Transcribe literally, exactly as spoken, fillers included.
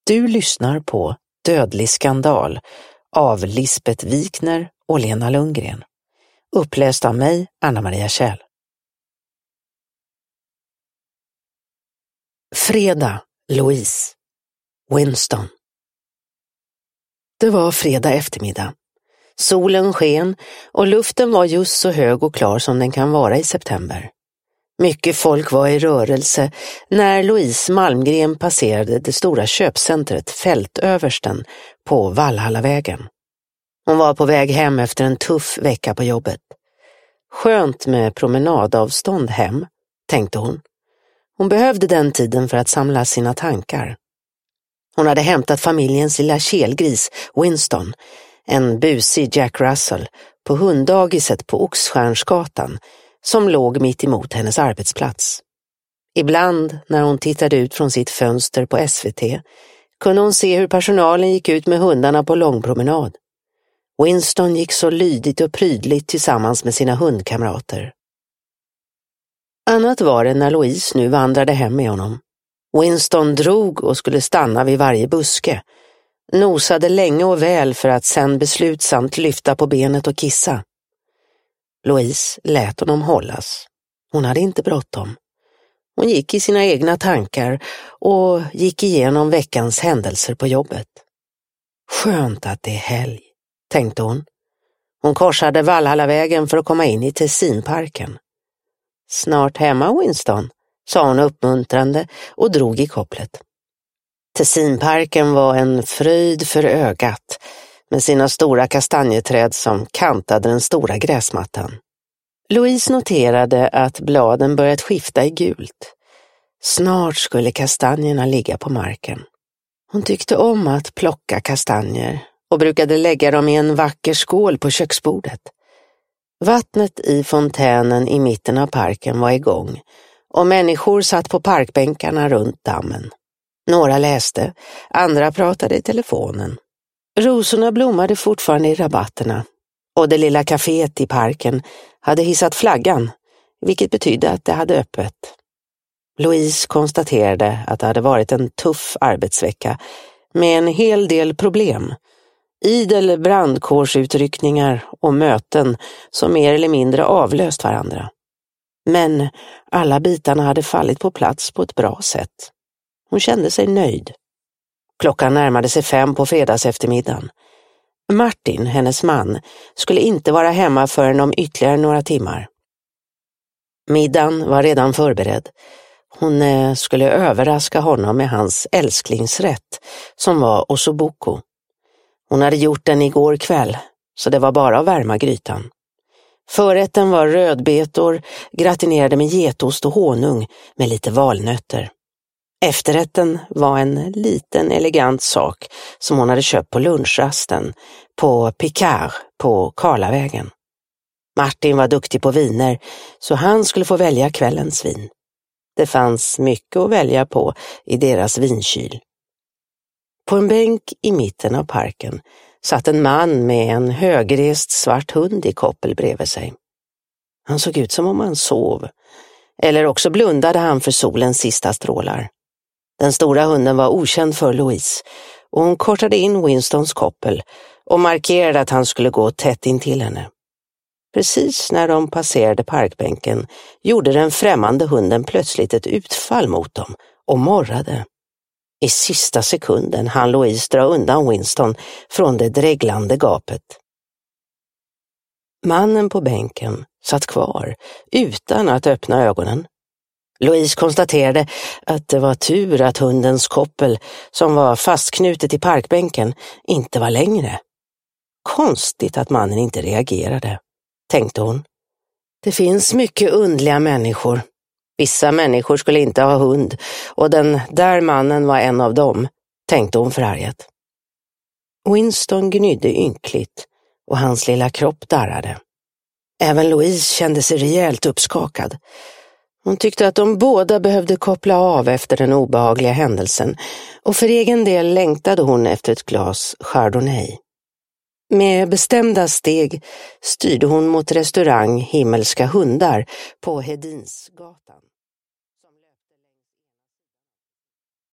Du lyssnar på Dödlig skandal av Lisbeth Wikner och Lena Lundgren. Uppläst av mig, Anna-Maria Kjell. Fredag, Louise. Winston. Det var fredag eftermiddag. Solen sken och luften var just så hög och klar som den kan vara i september. Mycket folk var i rörelse när Louise Malmgren passerade det stora köpcentret Fältöversten på Valhallavägen. Hon var på väg hem efter en tuff vecka på jobbet. Skönt med promenadavstånd hem, tänkte hon. Hon behövde den tiden för att samla sina tankar. Hon hade hämtat familjens lilla kelgris, Winston, en busig Jack Russell, på hunddagiset på Oxstjärnsgatan som låg mitt emot hennes arbetsplats. Ibland när hon tittade ut från sitt fönster på S V T kunde hon se hur personalen gick ut med hundarna på långpromenad. Winston gick så lydigt och prydligt tillsammans med sina hundkamrater. Annat var det när Louise nu vandrade hem med honom. Winston drog och skulle stanna vid varje buske. Nosade länge och väl för att sen beslutsamt lyfta på benet och kissa. Louise lät honom hållas. Hon hade inte bråttom. Hon gick i sina egna tankar och gick igenom veckans händelser på jobbet. Skönt att det är helg, tänkte hon. Hon korsade Valhallavägen för att komma in i Tessinparken. Snart hemma, Winston, sa hon uppmuntrande och drog i kopplet. Tessinparken var en fröjd för ögat med sina stora kastanjeträd som kantade den stora gräsmattan. Louise noterade att bladen börjat skifta i gult. Snart skulle kastanjerna ligga på marken. Hon tyckte om att plocka kastanjer och brukade lägga dem i en vacker skål på köksbordet. Vattnet i fontänen i mitten av parken var igång och människor satt på parkbänkarna runt dammen. Några läste, andra pratade i telefonen. Rosorna blommade fortfarande i rabatterna och det lilla kaféet i parken hade hissat flaggan, vilket betydde att det hade öppet. Louise konstaterade att det hade varit en tuff arbetsvecka med en hel del problem. Idel brandkårsutryckningar och möten som mer eller mindre avlöst varandra. Men alla bitarna hade fallit på plats på ett bra sätt. Hon kände sig nöjd. Klockan närmade sig fem på fredags eftermiddagen. Martin, hennes man, skulle inte vara hemma förrän om ytterligare några timmar. Middagen var redan förberedd. Hon eh, skulle överraska honom med hans älsklingsrätt, som var ossobuco. Hon hade gjort den igår kväll, så det var bara att värma grytan. Förrätten var rödbetor, gratinerade med getost och honung med lite valnötter. Efterrätten var en liten elegant sak som hon hade köpt på lunchrasten på Picard på Karlavägen. Martin var duktig på viner så han skulle få välja kvällens vin. Det fanns mycket att välja på i deras vinkyl. På en bänk i mitten av parken satt en man med en högrest svart hund i koppel bredvid sig. Han såg ut som om han sov, eller också blundade han för solens sista strålar. Den stora hunden var okänd för Louise och hon kortade in Winstons koppel och markerade att han skulle gå tätt in till henne. Precis när de passerade parkbänken gjorde den främmande hunden plötsligt ett utfall mot dem och morrade. I sista sekunden hann Louise dra undan Winston från det dreglande gapet. Mannen på bänken satt kvar utan att öppna ögonen. Louise konstaterade att det var tur att hundens koppel, som var fastknutet i parkbänken, inte var längre. Konstigt att mannen inte reagerade, tänkte hon. Det finns mycket underliga människor. Vissa människor skulle inte ha hund och den där mannen var en av dem, tänkte hon förarget. Winston gnydde ynkligt och hans lilla kropp darrade. Även Louise kände sig rejält uppskakad. Hon tyckte att de båda behövde koppla av efter den obehagliga händelsen och för egen del längtade hon efter ett glas Chardonnay. Med bestämda steg styrde hon mot restaurang Himmelska hundar på Hedinsgatan.